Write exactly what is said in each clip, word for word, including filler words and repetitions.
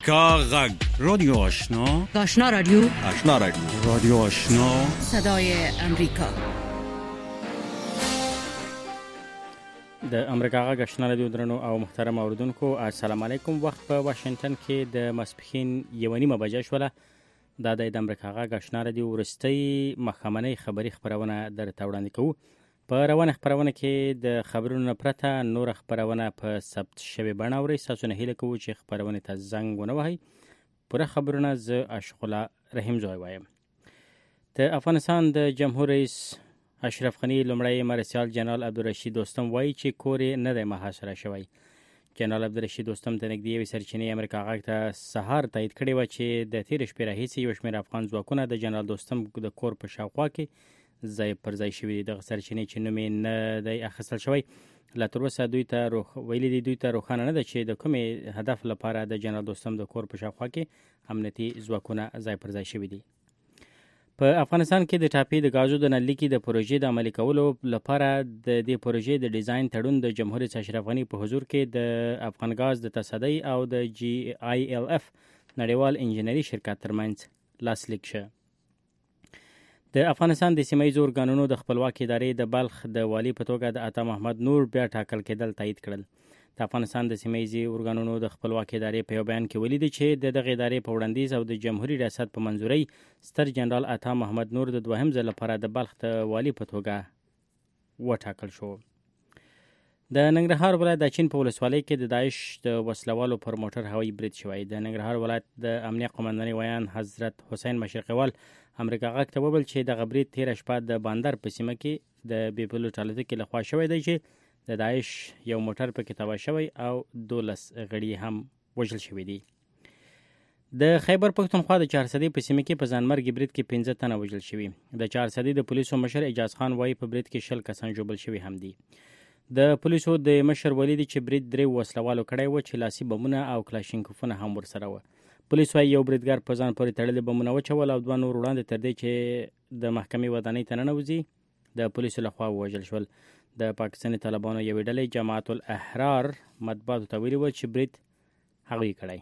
کاغذ رادیو آشنا آشنا رادیو آشنا رادیو رادیو آشنا صدای امریکا. د امریکا غږ آشنا رادیو درنو او محترم اوردونکو السلام علیکم. وخت په واشنگټن کې د ماسپښین یو نیمه بجې شوله. دا د امریکا غږ آشنا رادیو ورستۍ مخامنۍ خبری خبرونه درته وړاندې کوو. په روانه خبرونه کې د خبرونو پرته نور خبرونه په ثبت شوی بڼه اورئ. تاسو نه هیله کوو چې خبرونه ته زنګ ونه وهئ. پوره خبرونه زه اشغله رحیم زوی وایم. د افغانستان د جمهور رئیس اشرف غنی لومړی مرستیال جنرال عبدالرشید دوستم وایي چې کور یې نه دی محاصره شوی. جنرال عبدالرشید دوستم ته نږدې یوې سرچینې امریکا غږ ته سهار تایید کړې وه چې د تېرې شپې راهیسې یو شمېر افغان ځواکونه د جنرال دوستم د کور په شاوخوا کې ځای پر ځای شوي دي. دغه سرچینې چې نوم یې نه دی اخیستل شوی، لا تر اوسه دوی ته روخ ویلي دي دوی ته روښانه نه ده چې د کومې هدف لپاره د جنرال دوستم د کور په شاوخوا کې امنیتي ځواکونه ځای پر ځای شوي دي. په افغانستان کې د ټاپي د غازو د نلیکي د پروژې د عملي کولو لپاره د دې پروژې د ډیزاین تړون د جمهور رئیس اشرف غنی په حضور کې د افغان غاز د تصدۍ او د جی آی ایل اف نړیوال انجینري شرکت ترمنځ لاسلیک شو. د افغانستان د سیمه ییزو ارګانونو د خپلواکۍ ادارې د بلخ د والي په توګه د عطا محمد نور بیا ټاکل کېدل تایید کړل. د افغانستان د سیمه ییزو ارګانونو د خپلواکۍ ادارې په یو بیان کې ولیدي چې د دغه ادارې په وړاندیز او د جمهوریت ریاست په منظورۍ ستر جنرال عطا محمد نور د دوهم ځل لپاره د بلخ د والي په توګه وټاکل شو. د ننګرهار ولایت د چین په ولسوالۍ کې د داعش د وسلوالو پر موټر هوایي برید شوی. د ننګرهار ولایت د امنیه قومندانۍ ویان حضرت حسین مشرقیوال امریکا غږ ته وویل چې دغه برید تېره شپه د باندر په سیمه کې د بې پیلوټ الوتکې لخوا شوی دی چې د داعش یو موټر پکې تباه شوی او دولس غړي هم وژل شوي دي. د خیبر پښتونخوا د چهارسدې په سیمه کې په ځانمرګي برید کې پنځه تنه وژل شوي. د چهارسدې د پولیسو مشر اجاز خان وایي په برید کې شل کسان ژوبل شوي هم دي. د پولیسو د مشر ولیدي چې برید درې وسلوالو کړی و چې لاسي بمونه او کلاشینکوفونه هم ورسره و. پولیس وايي یو بریدګر په ځان پورې تړلي بمونه وچول او دوه نور وړاندې تر دې چې د محکمې ودانۍ ته ننوځي د پولیسو لخوا ووژل شول. د پاکستاني طالبانو یوې ډلې جماعت الاحرار مطبوعاتو ته ویلي و چې برید هغوی کړی.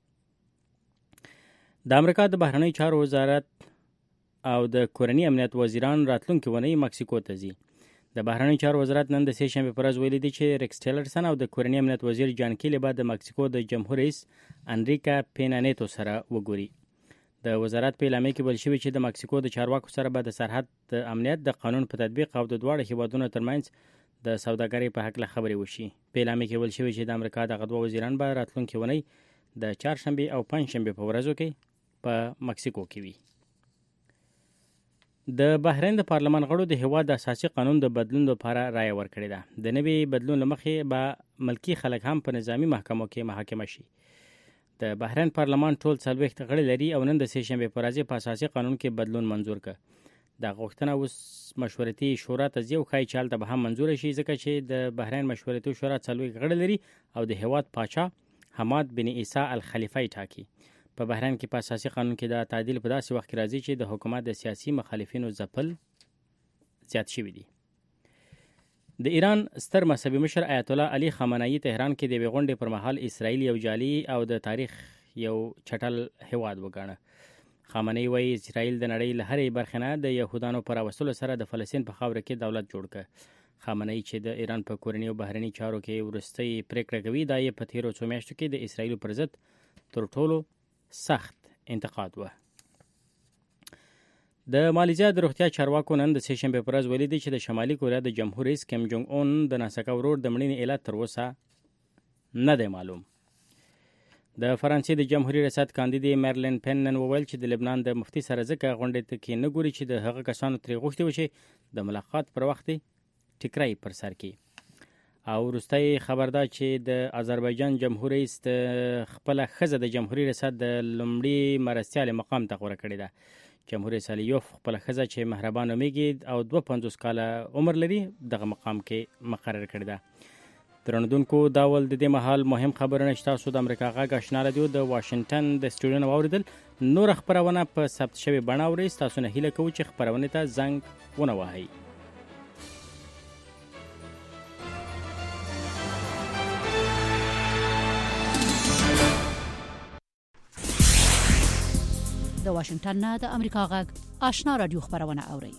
د امریکا د بهرنیو چارو وزارت او د کورني امنیت وزیران راتلونکې اونۍ مکسیکو ته ځي. د بهرنیو چارو وزارت نن د سې شنبې په ورځ ویلي دي چې ریکس ټیلرسن او د کورني امنیت وزیر جان کیلی به د مکسیکو د جمهور رئیس انریکا پینا نیتو سره وګوري. د وزارت په اعلامیه کې ویل شوي چې د مکسیکو د چارواکو سره به د سرحد د امنیت د قانون په تطبیق او د دواړو هیوادونو ترمنځ د سوداګرۍ په هکله خبرې وشي. په اعلامیه کې ویل شوي چې د امریکا دغه دوه وزیران به راتلونکې اونۍ د چهارشنبې او پنجشنبې په ورځو کې په مکسیکو کې وي. د بحرین د پارلمان غړو د هیواد د اساسي قانون د بدلون لپاره رایه ورکړې ده. د نوي بدلون له مخې به ملکي خلک هم په نظامی محکمو کې محاکمه شي. د بحرین پارلمان ټول څلوېښت غړي لري او نن د سې شنبې په ورځ په اساسي قانون کې بدلون منظور کړ. د غوښتنه اوس مشورتي شورا ته ځي او ښایي چې هلته به هم منظور شي ځکه چې د بحرین مشورتي شورا څلوېښت غړي لري او د هیواد پاچا حماد بن عیسی الخلیفه ټاکي. په بحرین کې په اساسي قانون کې د تعدیل په داسې وخت کې راځي چې د حکومت د سیاسي مخالفینو ځپل زیات شوي دي. د ایران ستر مذهبي مشر آیت الله علي خامنه‌ای تهران کې د یوې غونډې پر مهال اسرائیل یو جعلي او د تاریخ یو چټل هیواد وګاڼه. خامنه‌ای وایي اسرائیل د نړۍ له هرې برخې نه د یهودانو په راوستلو سره د فلسطین په خاوره کې دولت جوړ کړ. خامنه‌ای چې د ایران په کورني او بهرني چارو کې وروستۍ پریکړه کوي دا یې په تېرو څو میاشتو کې د اسرائیلو پر ضد تر ټولو سخت انتقاد و. د مالیزیا د روغتیا چارواکو نن د سې شنبې په ورځ ولیدي چې د شمالي کوریا د جمهور رئیس کیم جونګ اون د ناسکه ورور د مړینې علت تر اوسه نه دی معلوم. د فرانسې د جمهوریت ریاست کاندید مارلین پن نن وویل چې د لبنان د مفتي سره ځکه غونډې ته کې نه ګوري چې د هغه کسانو ترې غوښتي و چې د ملاقات پر وخت ټیکرای پر سر کړي. او وروستی خبر دا چې د آذربایجان جمهور رئیس د خپله ښځه د جمهوري ریاست د لومړي مرستیالې مقام ته غوره کړې ده. جمهور رئیس الیوف خپله ښځه چې مهربان نومیږي او دوه پنځوس کاله عمر لري دغه مقام کې مقرر کړې ده. درنودونکو دا ول د دې مهال مهم خبرونه چې تاسو د امریکا غږ آشنا رادیو د واشنگټن د سټوډیو نه واورېدل. نور خبرونه په ثبت شوې بڼه اورئ. تاسو نه هیله کوو چې خبرونې ته زنګ ونه وهئ. د واشنگټن نه د امریکا غږ آشنا رادیو خبرونه اوري.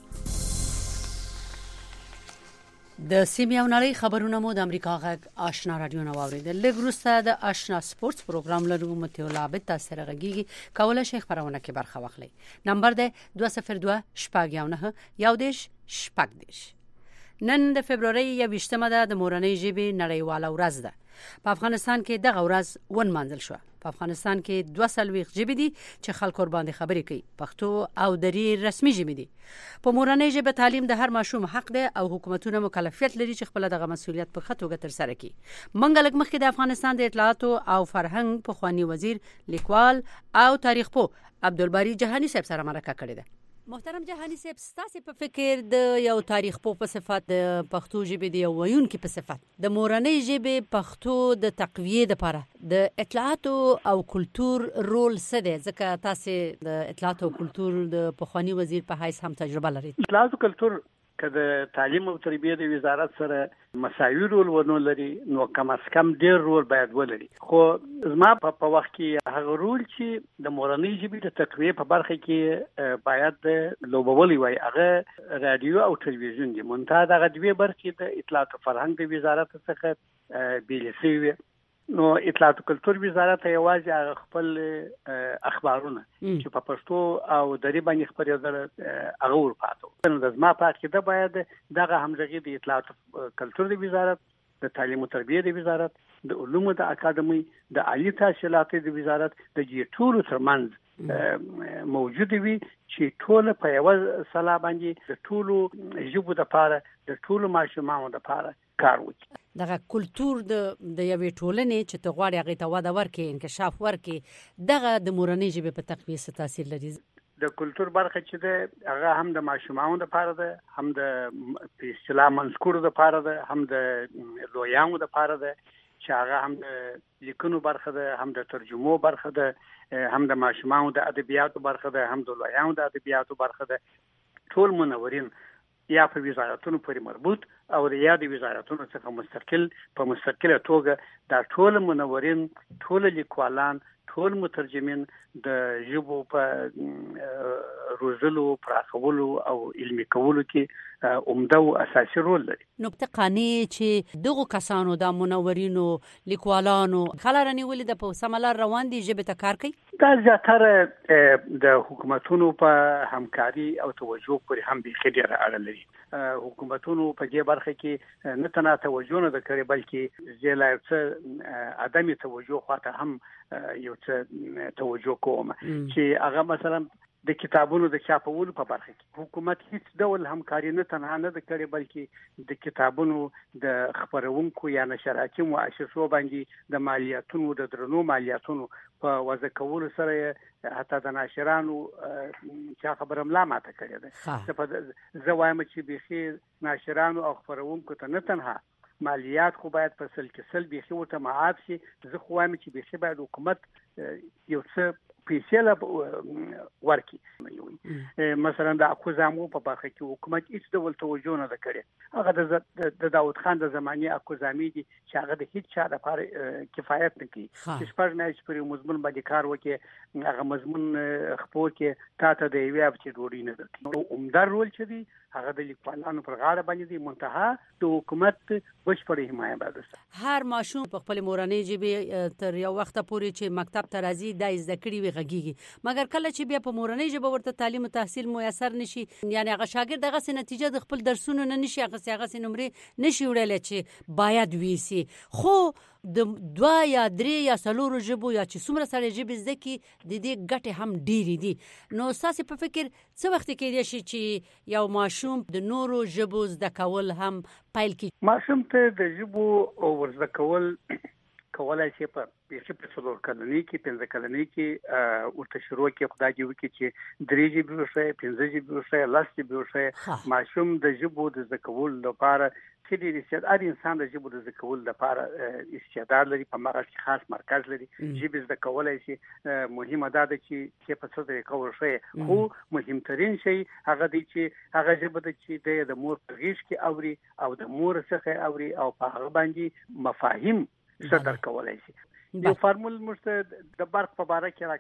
د سیمې او نړۍ خبرونه مو د امریکا غږ آشنا رادیو نه واوریدل. لږ وروسته د آشنا سپورتس پروګرام لرو. متولابت تاسو سره غږیږي کولای شي خبرونه کې برخه واخلئ. نمبر دی دوه صفر دوه شپږ یو نه یو دیش شپږ دیش. نن د فبرवरी یویشتمه ده د مورنۍ ژبې نړیواله ورځ ده. په افغانستان کې دغه ورځ ونمانځل شو. په افغانستان کې دوه سلويخ ژبې دي چې خلکو باندې خبرې کوي. پښتو او دري رسمي ژبې دي. په مورنۍ ژبه تعلیم د هر ماشوم حق دی او حکومتونه مکلفیت لري چې خپل دغه مسولیت په خطوګه تر سره کړي. منګ لګ مخکې د افغانستان د اطلاعات او فرهنګ په خواني وزیر لیکوال او تاریخ پوه عبدالباری جهانی صاحب سره مرکه کړې ده. محترم جهانی صاحب، ستاسو په فکر د یو تاریخ په صفت د پښتو ژبې د ویونکو په صفت د مورنۍ ژبې پښتو د تقویه لپاره د اطلاعات او کلچر رول څه دی؟ ځکه تاسو د اطلاعات او کلچر د پخوانی وزیر په حیث هم تجربه لرئ. اطلاعات او کلچر کله تعلیم او تربیه د وزارت سره مساوي رول ونه لري نو کم از کم ډیر رول باید ولري. خو زما په وخت کې هغه رول چې د مورنۍ ژبې د تقویه په برخه کې باید لوبولي وای هغه رادیو او تلویزیون دي. منتها دغه دوه برخې د اطلاعات او فرهنګ د وزارت څخه بیل شوی. نو اطلاعات او کلچر وزارت یوازې خپل اخبارونه چې په پښتو او دري باندې خبرېدل هغه ورپاتو. نو د زما په اړه د باید دغه همغږي د اطلاعات او کلچر د وزارت، د تعلیم او تربیه د وزارت، د علومو د اکاډمي، د عالی تحصیلات د وزارت د دې ټولو ترمنځ موجود وي چې ټول په یو سلا باندې د ټولو ژبو لپاره د ټولو ماشومانو لپاره کار وکړي. دغه کلچر د د یوې ټولنې چې ته غواړې هغه ته وده ورکړي، انکشاف ورکړي، دغه د مورنۍ ژبې په تقویه څه تاثیر لري؟ د کلچر برخه چې ده هغه هم د ماشومانو لپاره ده، هم د په اصطلاح منځکورو لپاره ده، هم د لویانو لپاره ده چې هغه هم د لیکونو برخه ده، هم د ترجمو برخه ده، هم د ماشومانو د ادبیاتو برخه ده، هم د لویانو د ادبیاتو برخه ده. ټول منورین یا په وزارتونو پورې مربوط او د یاد وزارتونو څخه مستقل په مستقله توګه دا ټول منورین، ټول لیکوالان، ټول مترجمین د ژبو په روزلو، پراخولو او علمي کولو کې عمده او اساسي رول لري. نقطه قانع چې دغه کسانو د منورینو، لیکوالانو خلارنی ولې د په سملار روان دي ژبه ته کار کوي؟ دا زیاتره د حکومتونو په همکاري او توجه پورې هم به ډیره اړه لري. حکومتونو په دې برخه کې نه تنها توجه نه کوي بلکې زیاتره عدم توجه خواته هم یو څه توجه کوم چې هغه مثلا د کتابونو د چاپولو په برخه کې حکومت هیڅ ډول همکاري نه تنها نه کوي بلکې د کتابونو د خبرونکو یا نشراتي مؤسسو باندې د مالیاتونو د درنو مالیاتونو په وضع کولو سره حتی د ناشرانو چې خبرم لا ماته کړی ده. زه وایم چې به ناشرانو او خبرونکو ته نه تنها مالیات خو باید په سل کې سل به ورته معاف شي. زه خو وایم چې به باید حکومت یو څه پیسې لا ورکی. مثلا د اکوزامو په برخه کې حکومت هیڅ ډول توجه نه کړي. هغه د داود خان د زماني اکوزامي دي چې هغه د هیڅ چا لپاره کفایت نه کوي. چې شپږ میاشتې پورې مضمون باندې کار وکړي، هغه مضمون خپور کې تاته د یوې هفتې ډوډۍ نه درکړي. عمده رول چې دی هغه د لیکوالانو پر غاړه باندې دی. منتها د حکومت بشپړه حمایت باید. هر ماشوم په خپل مورنۍ ژبه تر یو وخت پورې چې مکتب ته راځي د زده کړې وی غږیږي، مګر کله چې بیا په مورنۍ ژبه ورته تعلیم او تحصیل میسر نشي، یعنی هغه شاګرد دغه سي نتیجه د خپل درسونو نه نشي هغه سي هغه سي نمرې نشي وړل چې باید ویسي. خو د دوا یا درې یا څلورو ژبو یا چې څومره سره ژبې زده کی د دې ګټې هم ډېرې دي. نو تاسو په فکر څه وخت کې دی چې یو ماشوم د نورو ژبو زده کول هم پیل کی؟ ماشوم ته د ژبو او ورزده کول کولای شي په پیښه په څلور کلنۍ کې، پنځه کلنۍ کې ورته شروع کې خدای دې وکړي چې درې جبې وشي، پنځه جبې وشي، لس جبې وشي. ماشوم د ژبو د زده کولو لپاره چې د استعداد انسان د ژبو د زده کولو لپاره استعداد لري، په مغز کې خاص مرکز لري. ژبې زده کولای شي. مهمه ده چې چې په څه طریقه ورشي، خو مهمترین شی هغه دی چې هغه ژبه د چې د مور په غېږ کې اوري او د مور څخه اوري او په هغه باندې مفاهیم څه درکولای شي. یو فارمول مشته د برق په باره کې